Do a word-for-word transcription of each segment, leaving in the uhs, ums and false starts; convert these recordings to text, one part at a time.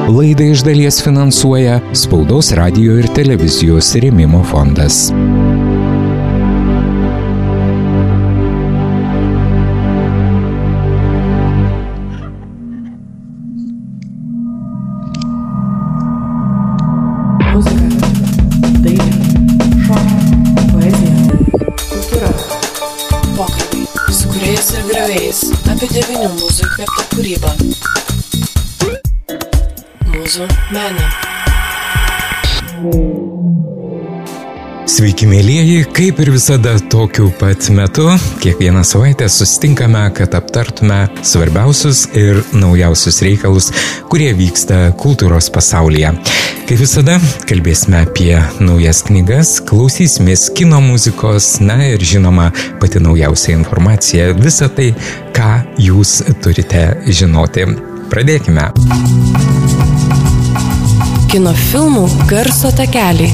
Laidą iš dalies finansuoja Spaudos, radijo ir televizijos rėmimo fondas. Muzika, dailė, šokiai, poezija, kultūra. Pokalbiai su kūrėjais ir griovėjais apie devynių mūzų įkvėptą kūrybą. Mūzų menė. Sveiki, mėlyjeji, kaip ir visada tokiu pat metu, kiekvieną savaitę susitinkame, kad aptartume svarbiausius ir naujausius reikalus, kurie vyksta kultūros pasaulyje. Kaip visada, kalbėsime apie naujas knygas, klausysimės kino muzikos, na ir žinoma, pati naujausia informacija, visa tai, ką jūs turite žinoti. Pradėkime. Kino filmų garso takeliai.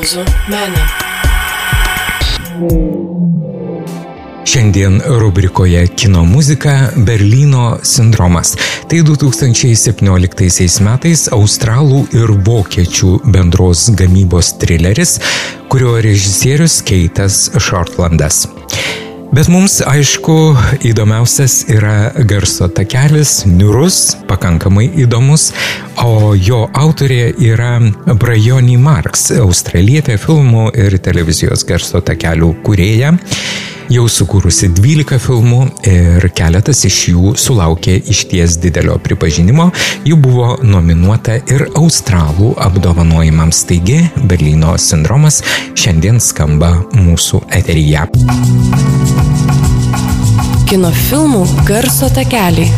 Mūzų menė. Šiandien rubrikoje Kino muzika Berlyno sindromas. Tai du tūkstančiai septynioliktaisiais metais australų ir vokiečių bendros gamybos trileris, kurio režisierius Keitas Shortlandas. Bet mums, aišku, įdomiausias yra garso takelis, niūrus, pakankamai įdomus, o jo autorė yra Bryony Marks, australietė filmų ir televizijos garso takelių kūrėja, jau sukūrusi dvylika filmų ir keletas iš jų sulaukė išties didelio pripažinimo. Ji buvo nominuota ir australų apdovanojimams. Taigi, Berlyno sindromas šiandien skamba mūsų eteryje. Kino filmų garso takeliai.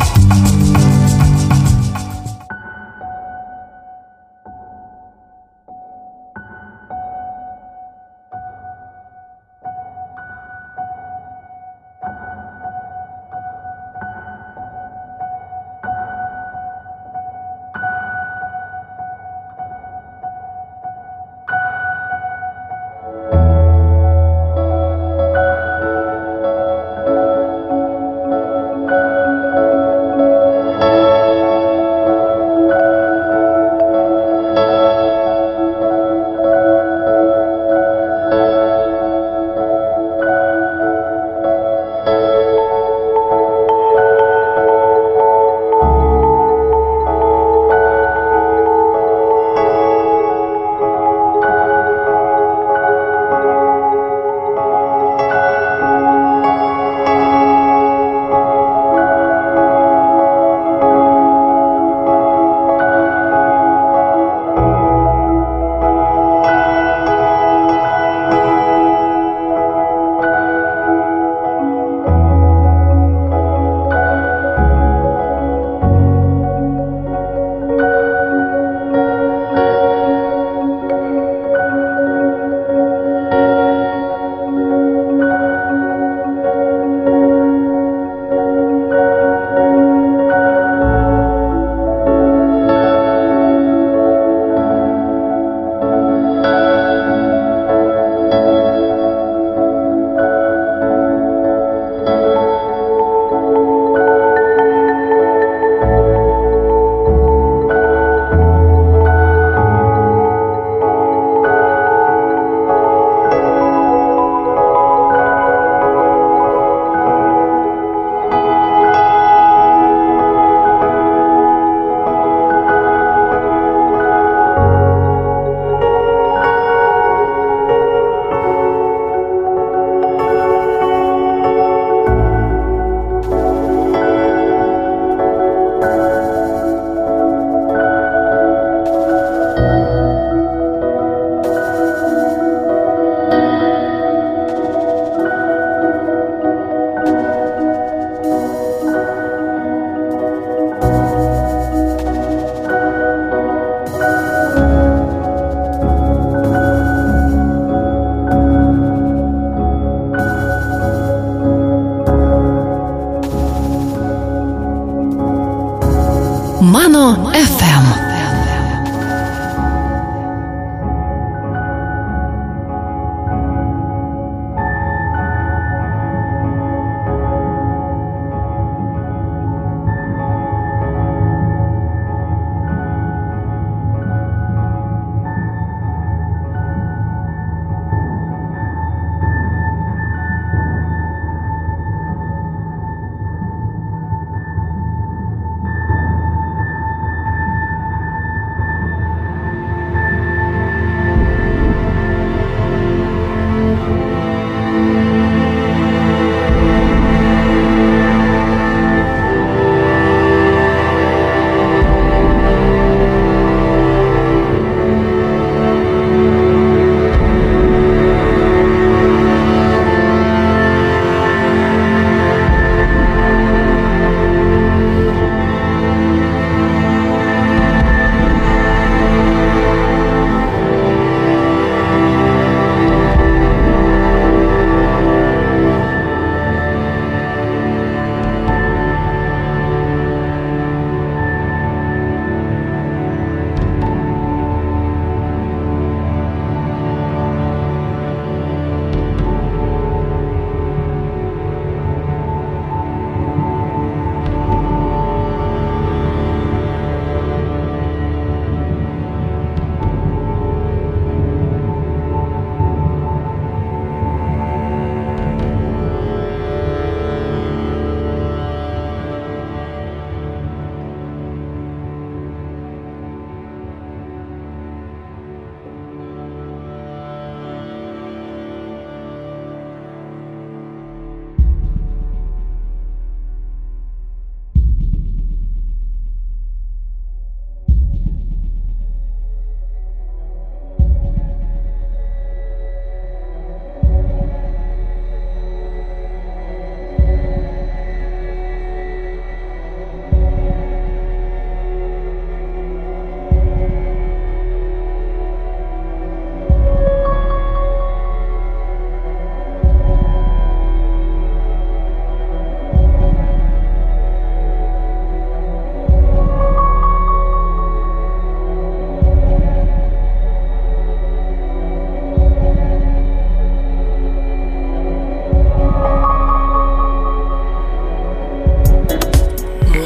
Mano F M.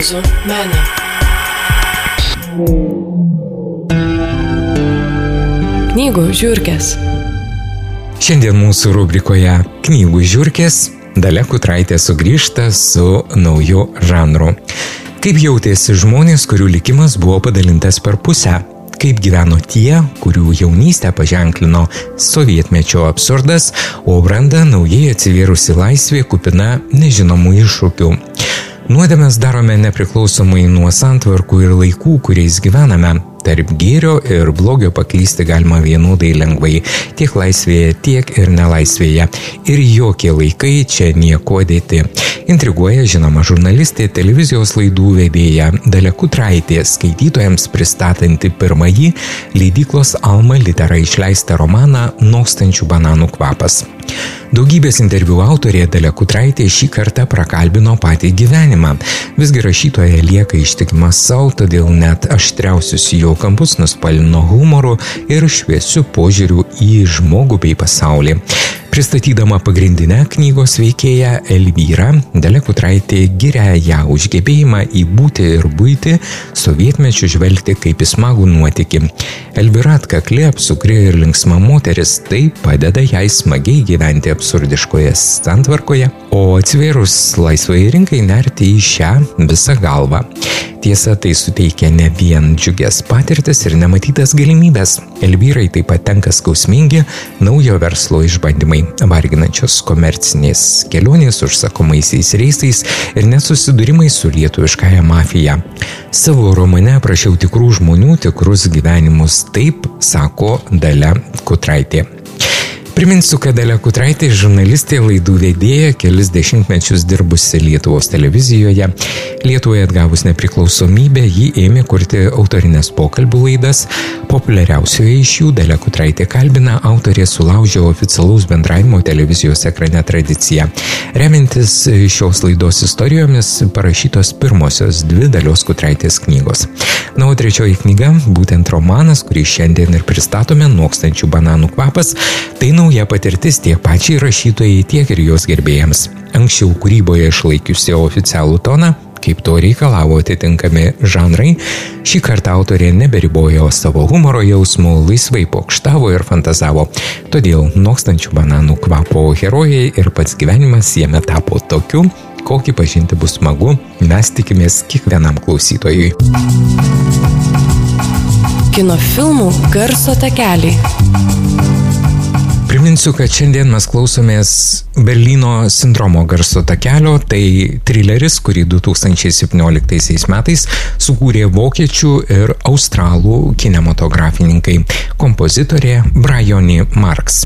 Prancūzų meną. Knygų žiurkės. Šiandien mūsų rubrikoje Knygų žiurkės Dalia Kutraitė sugrįžta su nauju žanru. Kaip jautėsi žmonės, kurių likimas buvo padalintas per pusę? Kaip gyveno tie, kurių jaunystę paženklino sovietmečio absurdas, o branda naujai atsivėrusi laisvė kupina nežinomų iššūkių. Nuodėmes darome nepriklausomai nuo santvarkų ir laikų, kuriais gyvename. Tarp gėrio ir blogio paklysti galima vienodai lengvai, tiek laisvėje, tiek ir nelaisvėje. Ir jokie laikai čia nieko dėti. Intriguoja žinoma žurnalistė, televizijos laidų vedėja Dalia Kutraitė, skaitytojams pristatanti pirmąjį leidyklos Alma Litera išleistą romaną Nokstančių bananų kvapas. Daugybės interviu autorė Dalia Kutraitė šį kartą prakalbino patį gyvenimą. Visgi rašytoja lieka ištikima savo, todėl net aštriausius jo kampus nuspalvino humoru ir šviesiu požiūriu į žmogų bei pasaulį. Pristatydama pagrindinę knygos veikėją Elvyrą, Dalia Kutraitė giria ją už gebėjimą įbūti ir buitį, sovietmečiu žvelgti kaip į smagų nuotykį. Elvyra atkakli, apsukri ir linksma moteris, tai padeda jai smagiai gyventi absurdiškoje santvarkoje, o atsivėrus laisvai rinkai nerti į šią visą galvą. Tiesa, tai suteikia ne vien džiugias patirtis ir nematytas galimybės. Elvyrai taip pat tenka skausmingi naujo verslo išbandymai, varginančios komercinės kelionės užsakomaisiais reisais ir net susidūrimai su lietuviškąja mafija. Savo romane aprašiau tikrų žmonių, tikrus gyvenimus, taip sako Dalia Kutraitė. Priminsiu, kad Dalia Kutraitė žurnalistė, laidų vedėja, kelis dešimtmečius dirbusi Lietuvos televizijoje. Lietuvai atgavus nepriklausomybę, ji ėmė kurti autorinės pokalbių laidas. Populiariausioje iš jų Dalia Kutraitė kalbina autorė sulaužė oficialaus bendravimo televizijos ekrane tradiciją. Remiantis šios laidos istorijomis parašytos pirmosios dvi Dalios Kutraitės knygos. Na, o trečioji knyga, būtent romanas, kurį šiandien ir pristatome, Nokstančių bananų kvapas, tai nauja patirtis tiek pačiai rašytojai, tiek ir jos gerbėjams. Anksčiau kūryboje išlaikiusi oficialų toną, kaip to reikalavo atitinkami žanrai, šį kartą autorė neberibojo savo humoro jausmų, laisvai pokštavo ir fantazavo. Todėl Nokstančių bananų kvapo herojai ir pats gyvenimas jame tapo tokiu, kokį pažinti bus smagu, mes tikimės kiekvienam klausytojui. Kino filmų garso takeliai. Priminsiu, kad šiandien mes klausomės Berlyno sindromo garso takelio, tai trileris, kurį du tūkstančiai septynioliktaisiais metais sukūrė vokiečių ir australų kinematografininkai, kompozitorė Bryony Marks.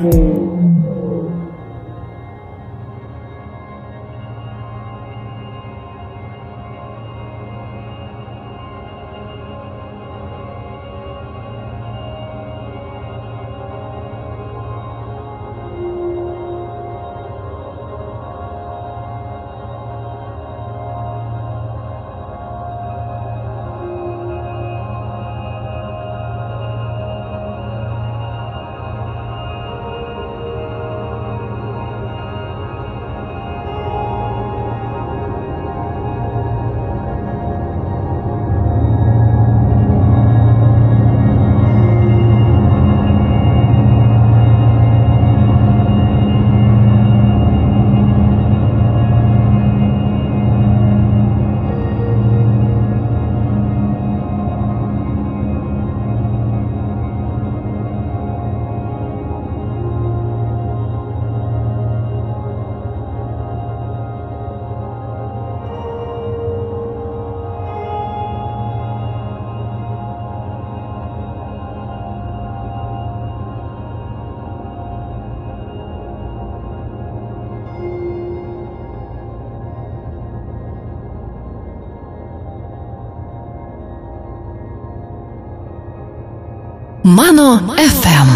Mano F M.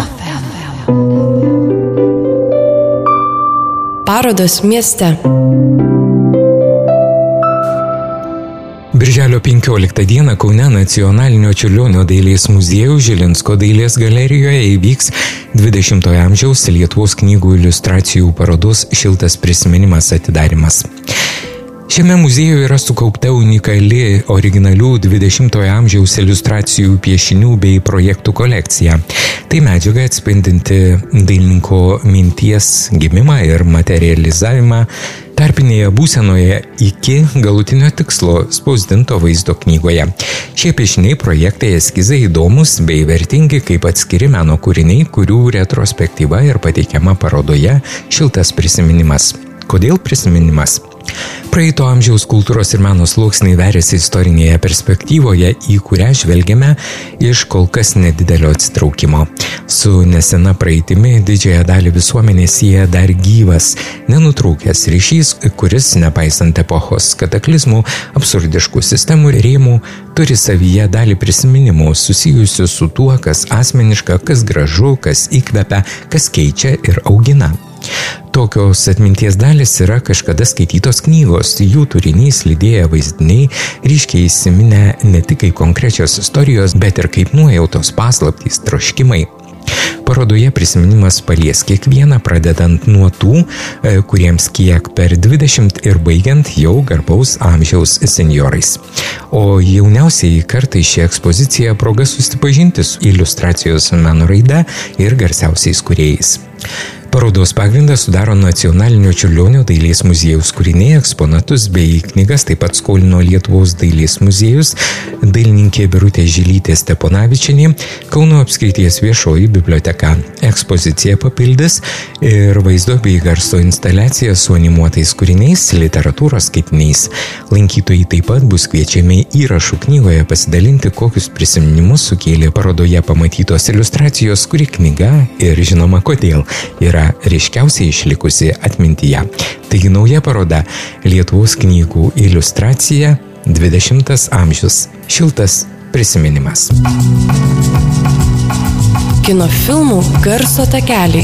Parodos mieste. Birželio penkioliktą dieną Kaune Nacionalinio Čiurlionio dailės muziejaus Žilinsko dailės galerijoje įvyks dvidešimtojo amžiaus Lietuvos knygų iliustracijų parodos Šiltas prisiminimas atidarymas. Šiame muziejuje yra sukaupta unikali originalių dvidešimtojo amžiaus iliustracijų, piešinių bei projektų kolekcija. Tai medžiaga atspindinti dailininko minties gimimą ir materializavimą tarpinėje būsenoje iki galutinio tikslo spausdinto vaizdo knygoje. Šie piešiniai, projektai, eskizai įdomus bei vertingi kaip atskiri meno kūriniai, kurių retrospektyva ir pateikiama parodoje Šiltas prisiminimas. Kodėl prisiminimas? Praeito amžiaus kultūros ir meno sluoksniai veriasi istorinėje perspektyvoje, į kurią žvelgiame iš kol kas nedidelio atsitraukimo. Su nesena praeitimi didžiąją dalį visuomenės sieja dar gyvas, nenutrūkęs ryšys, kuris, nepaisant epochos kataklizmų, absurdiškų sistemų ir rėmų, turi savyje dalį prisiminimų susijusių su tuo, kas asmeniška, kas gražu, kas įkvepia, kas keičia ir augina. Tokios atminties dalis yra kažkada skaitytos knygos, jų turinys, lydėję vaizdiniai, ryškiai įsiminę ne tik kaip konkrečios istorijos, bet ir kaip nuojautos, paslaptys, troškimai. Parodoje prisiminimas palies kiekvieną, pradedant nuo tų, kuriems kiek per dvidešimt ir baigiant jau garbaus amžiaus senjorais. O jauniausiai kartai ši ekspozicija proga susipažinti su iliustracijos meno raida ir garsiausiais kūrėjais. Parodos pagrindą sudaro Nacionalinio Čiurlionio dailės muziejaus kūriniai, eksponatus bei knygas taip pat skolino Lietuvos dailės muziejus, dailininkė Birutė Žilytė Steponavičienė, Kauno apskrities viešoji biblioteka. Ekspoziciją papildys ir vaizdo bei garso instaliacija su animuotais kūriniais, literatūros skaitiniais. Lankytojai taip pat bus kviečiami įrašų knygoje pasidalinti, kokius prisiminimus sukėlė parodoje pamatytos iliustracijos, kuri knyga ir žinoma kodėl yra ryškiausiai išlikusi atmintyje. Taigi nauja paroda Lietuvos knygų iliustracija dvidešimtas amžius. Šiltas prisiminimas. Kino filmų garso takeliai.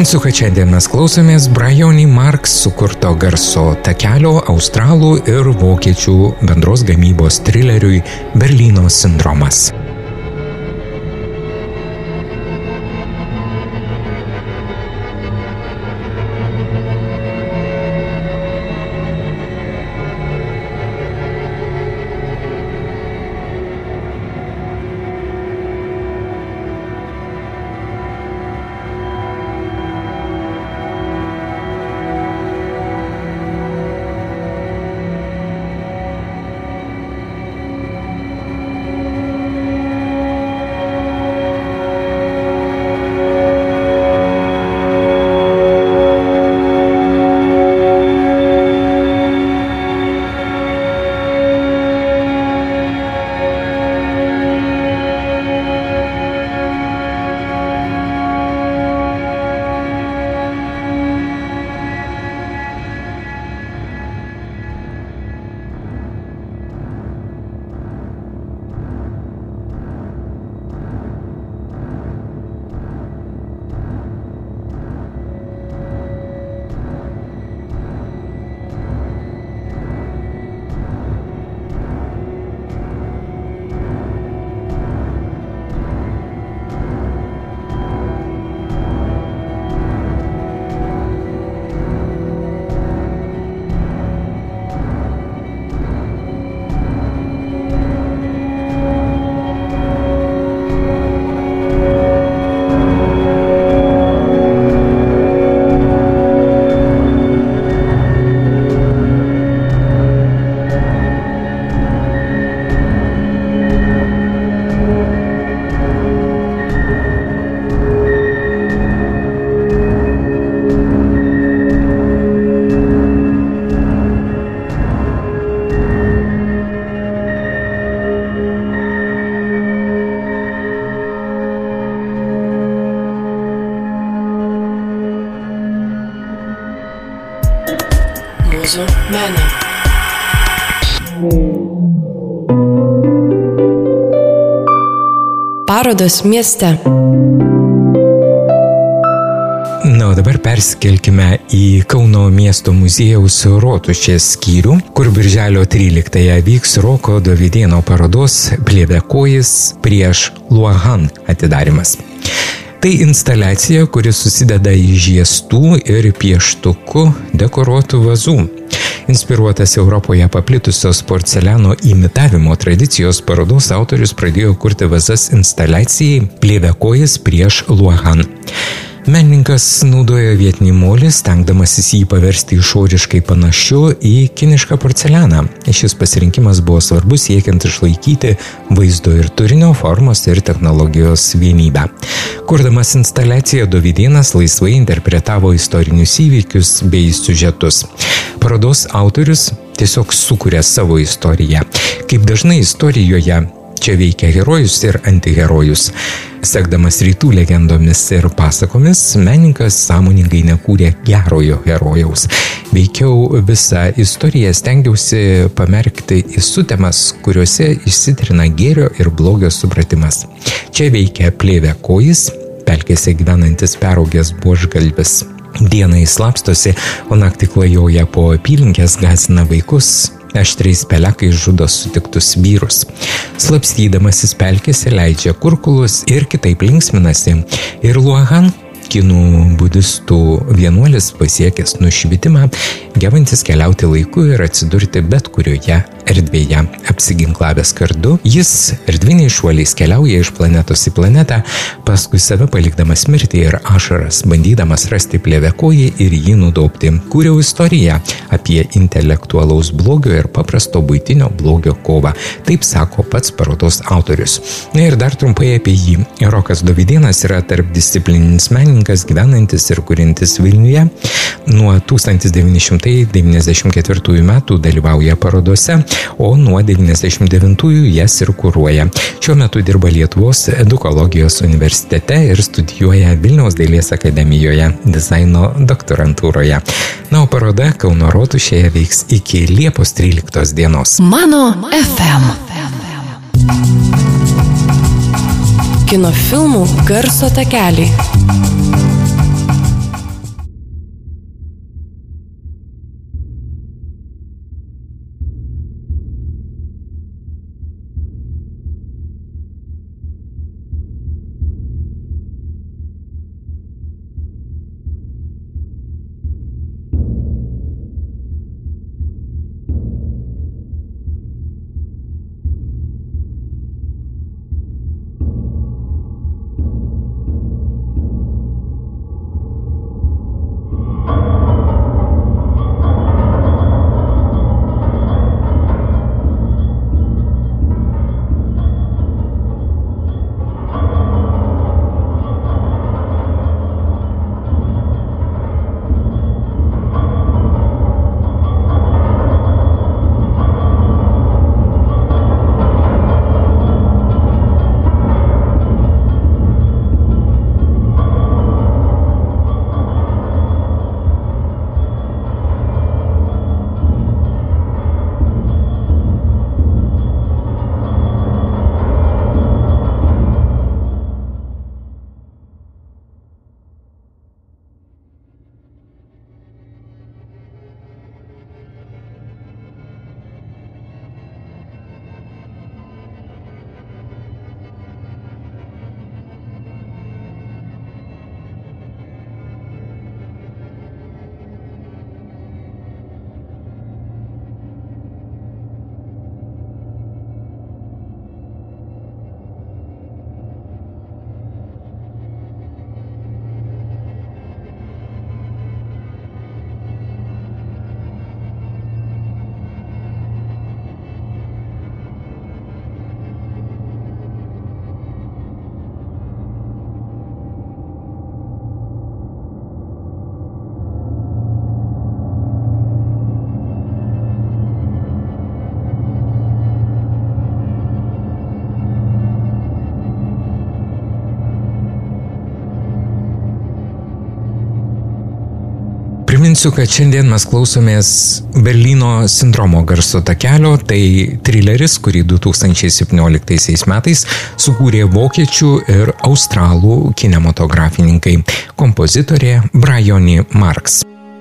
Priminsiu, kad šiandien mes klausomės Briony Marks sukurto garso takelio australų ir vokiečių bendros gamybos trileriui Berlyno sindromas. Mūzų meno. Parodos mieste. Na, o dabar persikelkime į Kauno miesto muziejaus Rotušės skyrių, kur birželio tryliktąją vyks Roko Dovydėno parodos Plėvekojis prieš Luohan atidarymas. Tai instaliacija, kuri susideda iš žiestų ir pieštukų dekoruotų vazų. Inspiruotas Europoje paplitusios porceliano imitavimo tradicijos, parodos autorius pradėjo kurti vazas instaliacijai Plėvekojis prieš Luohan. Menininkas naudojo vietinį molį, stengdamasis jį paversti išoriškai panašiu į kinišką porcelianą. Šis pasirinkimas buvo svarbus siekiant išlaikyti vaizdo ir turinio, formos ir technologijos vienybę. Kurdamas instaliaciją, Dovydėnas laisvai interpretavo istorinius įvykius bei siužetus. Parodos autorius tiesiog sukūrė savo istoriją. Kaip dažnai istorijoje, čia veikia herojus ir antiherojus. Sekdamas rytų legendomis ir pasakomis, menininkas sąmoningai nekūrė gerojo herojaus. Veikiau visą istoriją stengiausi pamerkti į sutemas, kuriuose išsitrina gėrio ir blogio supratimas. Čia veikia Plėvekojis, pelkėse gyvenantis peraugęs buožgalvis. Dieną jis slapstosi, o naktį klajoja po apylinkės, gąsdina vaikus, aštriais pelekais žudo sutiktus vyrus. Slapstydamasis pelkėse leidžia kurkulus ir kitaip linksminasi. Ir Luohan, kinų budistų vienuolis, pasiekęs nušvitimą, gebantis keliauti laiku ir atsidurti bet kurioje erdvėje. Apsiginklavęs kardu, jis erdviniais šuoliais keliauja iš planetos į planetą, paskui save palikdamas mirtį ir ašaras, bandydamas rasti Plėvekojį ir jį nudobti. Kūriau istoriją apie intelektualaus blogio ir paprasto buitinio blogio kovą. Taip sako pats parodos autorius. Na ir dar trumpai apie jį. Rokas Dovydėnas yra tarpdisciplininis menininkas, gyvenantis ir kuriantis Vilniuje. Nuo tūkstantis devyni šimtai devyniasdešimt ketvirtųjų metų dalyvauja parodose, o nuo devyniasdešimt devintųjų jas ir kuruoja. Šiuo metu dirba Lietuvos edukologijos universitete ir studijuoja Vilniaus dailės akademijoje dizaino doktorantūroje. Na, o paroda Kauno Rotušėje veiks iki Liepos tryliktos dienos. Mano F M. Kino filmų garso takeliai. Priminsiu, kad šiandien mes klausomės Berlyno sindromo garso takelio, tai trileris, kurį du tūkstančiai septynioliktaisiais metais sukūrė vokiečių ir australų kinematografininkai, kompozitorė Bryony Marks.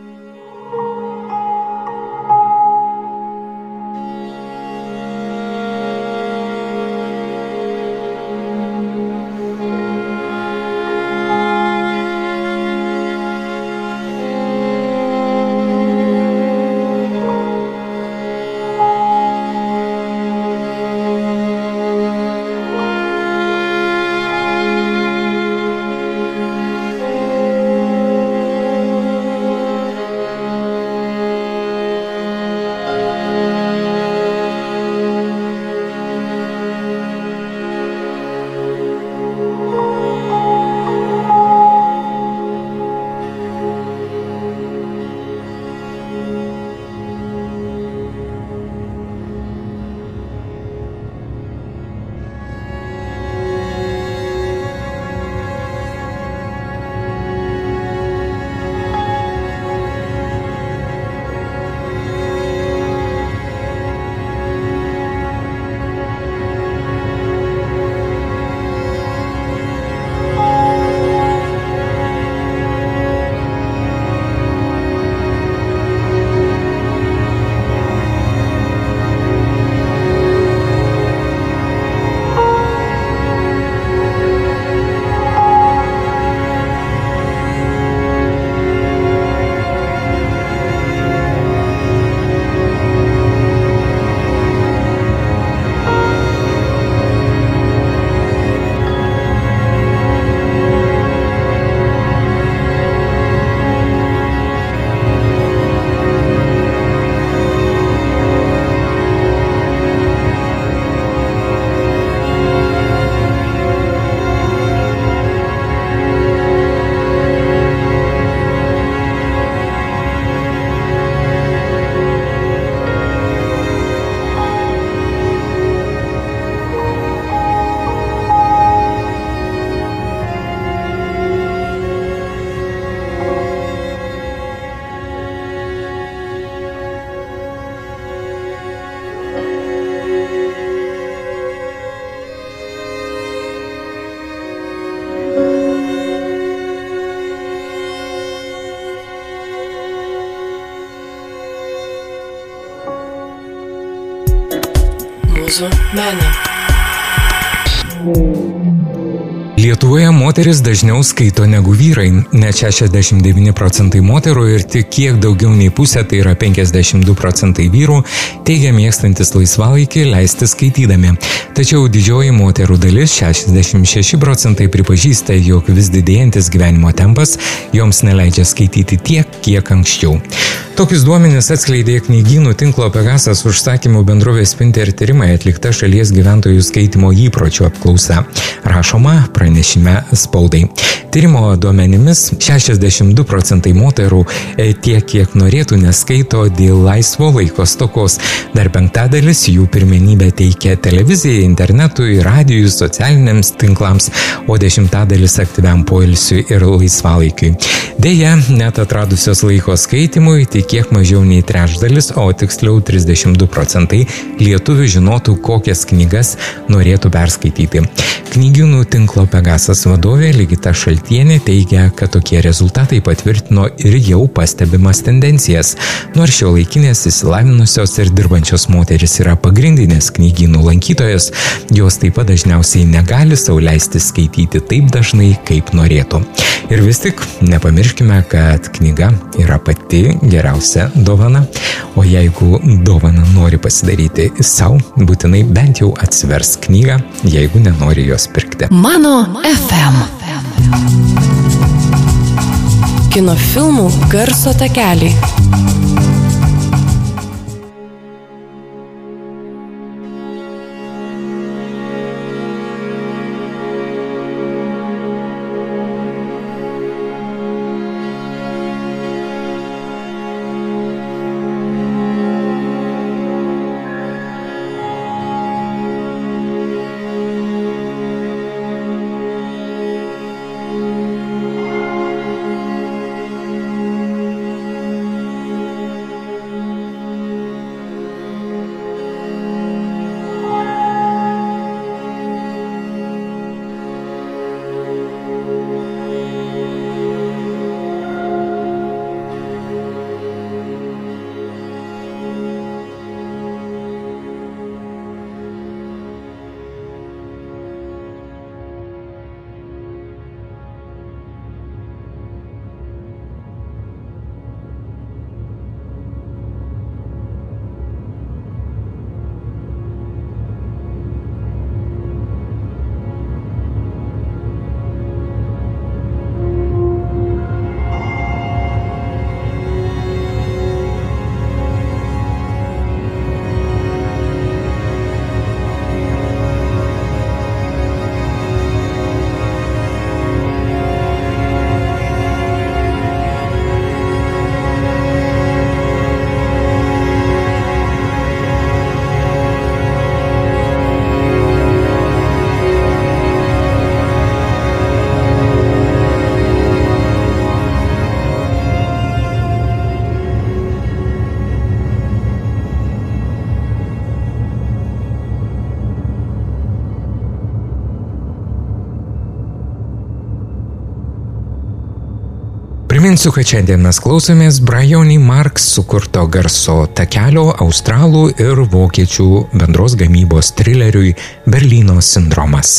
Mūsų meną. Lietuvoje moteris dažniau skaito negu vyrai, net šešiasdešimt devyni procentai moterų ir tik kiek daugiau nei pusė, tai yra penkiasdešimt du procentai vyrų, teigia mėgstantis laisvalaikį leisti skaitydami. Tačiau didžioji moterų dalis, šešiasdešimt šeši procentai, pripažįsta, jog vis didėjantis gyvenimo tempas joms neleidžia skaityti tiek, kiek anksčiau. Tokius duomenis atskleidė knygynų tinklo Pegasas užsakymų bendrovės Spinter tyrimai atlikta šalies gyventojų skaitimo įpročių apklausa. Rašoma pranešime spaudai. Tyrimo duomenimis šešiasdešimt du procentai moterų tiek, kiek norėtų, neskaito dėl laisvo laiko stokos. Dar penktadalis jų pirmenybę teikia televizijai, internetui, radijui, socialiniams tinklams, o dešimtadalis aktyviam poilsiui ir laisvalaikiui. Deja, net atradusios laiko skaitimui, tik kiek mažiau nei trečdalis, o tiksliau trisdešimt du procentai lietuvių žinotų, kokias knygas norėtų perskaityti. Knygynų tinklo Pegasas vadovė Ligita Šaltienė teigia, kad tokie rezultatai patvirtino ir jau pastebimas tendencijas. Nors šiuolaikinės išsilavinusios ir dirbančios moteris yra pagrindinės knygynų lankytojos, jos taip pat dažniausiai negali sau leisti skaityti taip dažnai, kaip norėtų. Ir vis tik nepamirškime, kad knyga yra pati geriausia dovana, o jeigu dovaną nori pasidaryti sau, būtinai bent jau atsivers knygą, jeigu nenori jos pirkti. Mano F M. Kino filmų garso takeliai. Priminsiu, kad šiandien mes klausomės Briony Marks sukurto garso takelio australų ir vokiečių bendros gamybos trileriui Berlyno sindromas.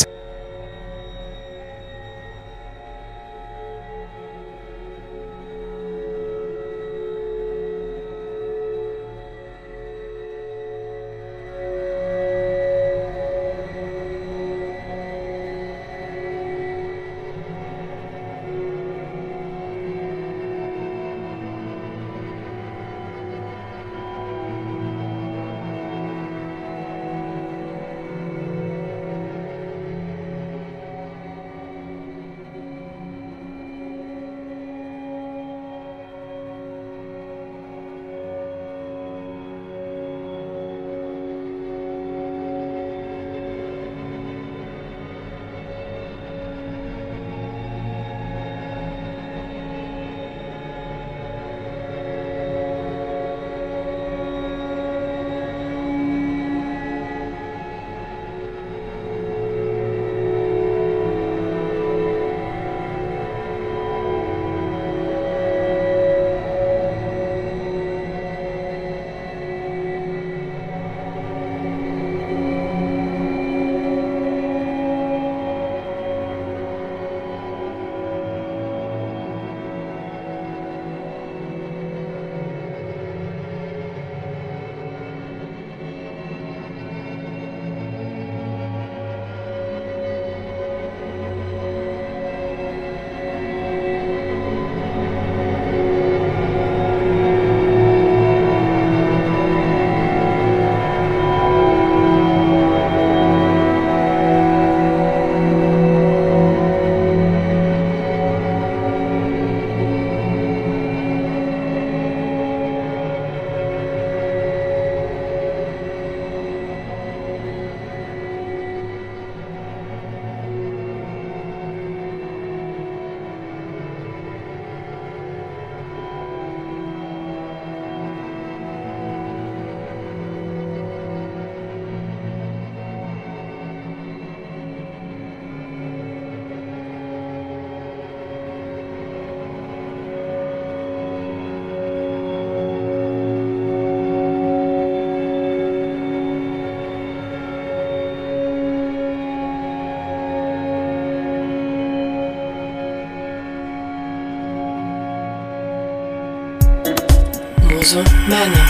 Mūzų menė.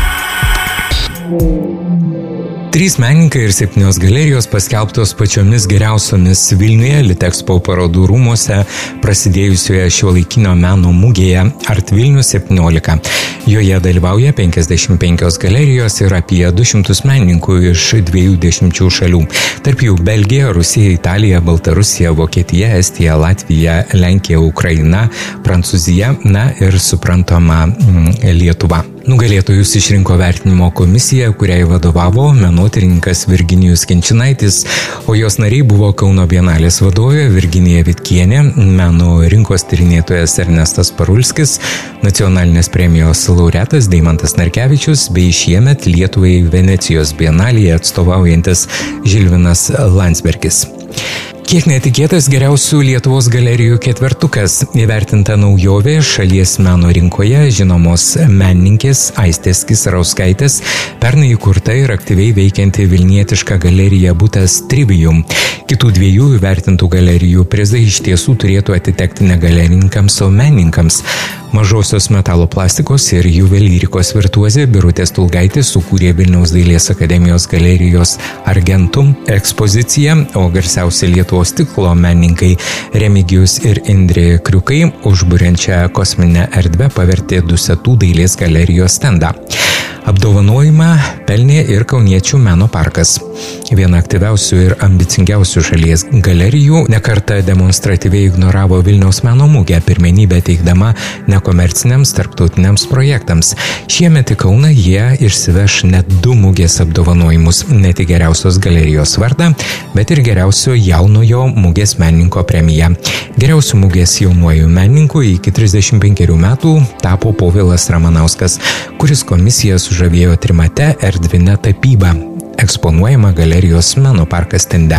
Trys menininkai ir septynios galerijos paskelbtos pačiomis geriausiomis Vilniuje Litexpo parodų rūmuose prasidėjusioje šiuolaikinio meno mugėje Art Vilnius septyniolika. Joje dalyvauja penkiasdešimt penkios galerijos ir apie du šimtus menininkų iš dviejų dešimčių šalių. Tarp jų Belgija, Rusija, Italija, Baltarusija, Vokietija, Estija, Latvija, Lenkija, Ukraina, Prancūzija, na ir suprantama Lietuva. Nugalėtojus išrinko vertinimo komisija, kuriai vadovavo menotyrininkas Virginijus Kinčinaitis, o jos nariai buvo Kauno Bienalės vadovė Virginija Vitkienė, meno rinkos tyrinėtojas Ernestas Parulskis, nacionalinės premijos laureatas Deimantas Narkevičius bei šiemet Lietuvai Venecijos Bienalėje atstovaujantis Žilvinas Landsbergis. Kiek netikėtas geriausių Lietuvos galerijų ketvertukas. Įvertinta naujovė šalies meno rinkoje žinomos menininkės Aistės Kisarauskaitės pernai įkurta ir aktyviai veikianti vilnietiška galerija Butas Trivium. Kitų dviejų įvertintų galerijų prizai iš tiesų turėtų atitekti ne galerininkams, o menininkams. Mažosios metalo plastikos ir juvelyrikos virtuozė Birutė Stulgaitė sukūrė Vilniaus dailės akademijos galerijos Argentum ekspoziciją, o garsiausi Lietuvos stiklo menininkai Remigijus ir Indrė Kriukai užburiančią kosminę erdvę pavertė Dusetų dailės galerijos stendą. Apdovanojimą pelnė ir Kauniečių meno parkas. Viena aktyviausių ir ambicingiausių šalies galerijų nekartą demonstratyviai ignoravo Vilniaus meno mugę, pirmenybę teikdama nekomerciniams tarptautiniams projektams. Šiemet į Kauną jie išsiveš net du mugės apdovanojimus, ne tik geriausios galerijos vardą, bet ir geriausio jaunojo mugės menininko premiją. Geriausių mugės jaunuoju menininku iki trisdešimt penkerių metų tapo Povilas Ramanauskas, kuris komisiją sužavėjo trimate erdvine tapyba, eksponuojama galerijos meno parkas stende.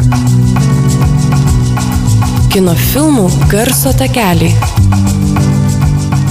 Kino filmų garso takeliai.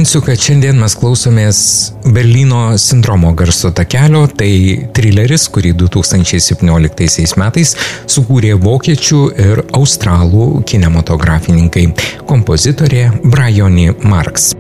Priminsiu, kad šiandien mes klausomės Berlyno sindromo garso takelio, tai trileris, kurį du tūkstančiai septynioliktaisiais metais sukūrė vokiečių ir australų kinematografininkai, kompozitorė Bryony Marks.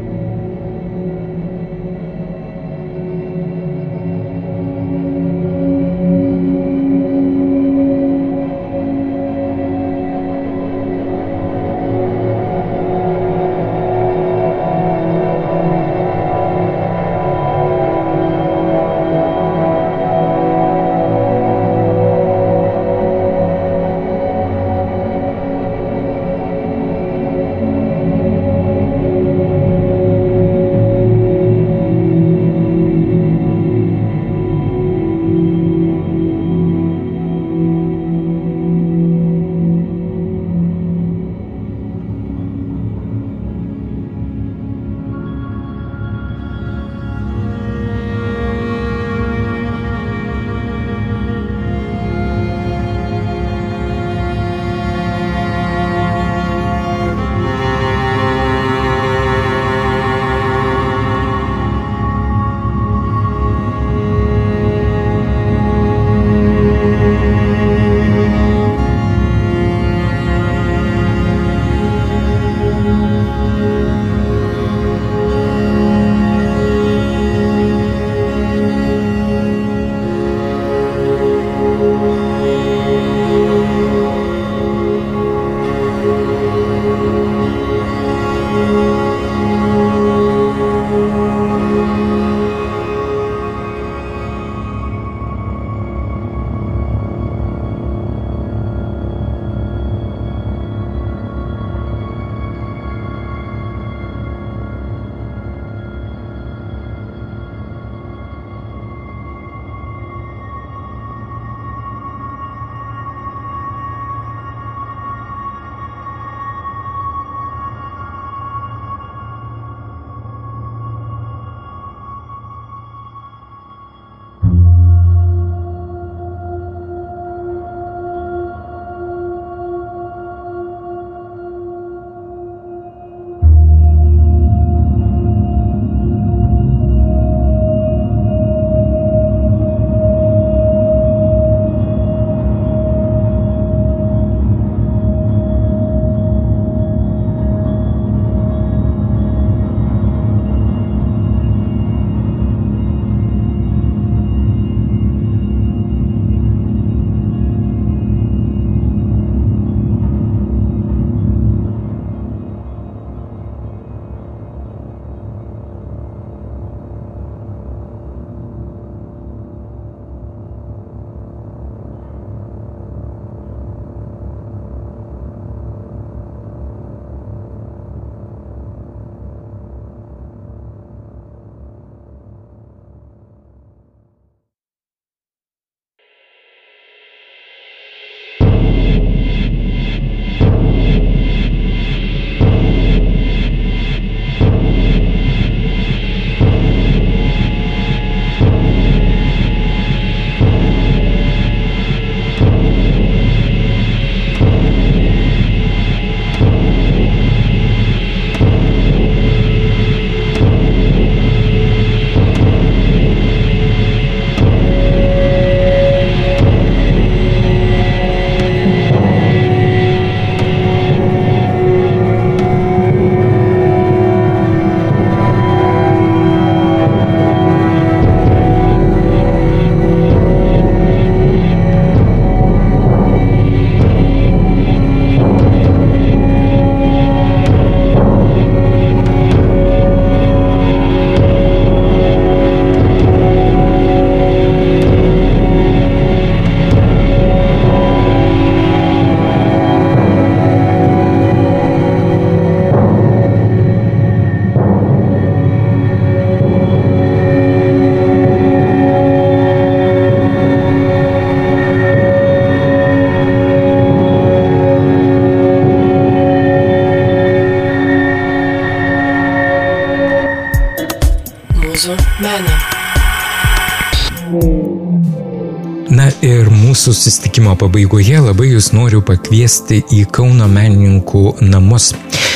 Na ir mūsų susitikimo pabaigoje labai jūs noriu pakviesti į Kauno menininkų namus.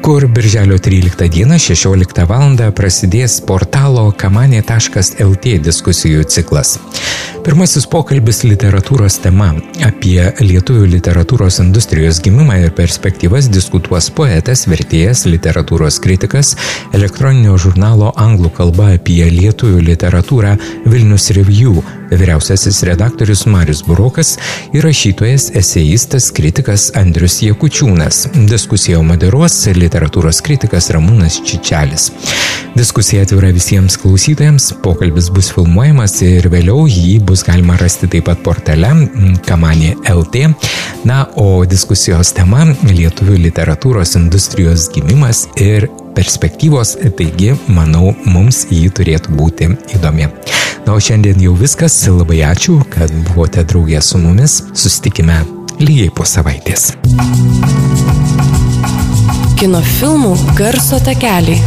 kur birželio tryliktą dieną šešioliktą valandą prasidės portalo kamanė taškas lt diskusijų ciklas. Pirmasis pokalbis literatūros tema. Apie lietuvių literatūros industrijos gimimą ir perspektyvas diskutuos poetas, vertėjas, literatūros kritikas, elektroninio žurnalo anglų kalba apie lietuvių literatūrą Vilnius Review, vyriausiasis redaktorius Marius Burokas ir rašytojas, eseistas, kritikas Andrius Jakučiūnas. Diskusiją moderuos literatūros kritikas Ramūnas Čičelis. Diskusija atvira visiems klausytojams, pokalbis bus filmuojamas ir vėliau jį bus galima rasti taip pat portale kamanė taškas lt. Na, o diskusijos tema – lietuvių literatūros industrijos gimimas ir perspektyvos, taigi, manau, mums jį turėtų būti įdomi. Na, o šiandien jau viskas. Labai ačiū, kad buvote draugė su mumis. Susitikime lygiai po savaitės. Kino filmų garso takeliai.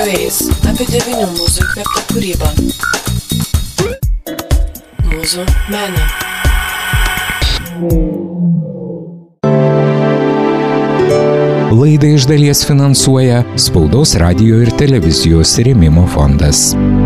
Ways apie devynių mūzų įkvėptą kūrybą. Mūzų menė. Laidą iš dalies finansuoja Spaudos, radijo ir televizijos rėmimo fondas.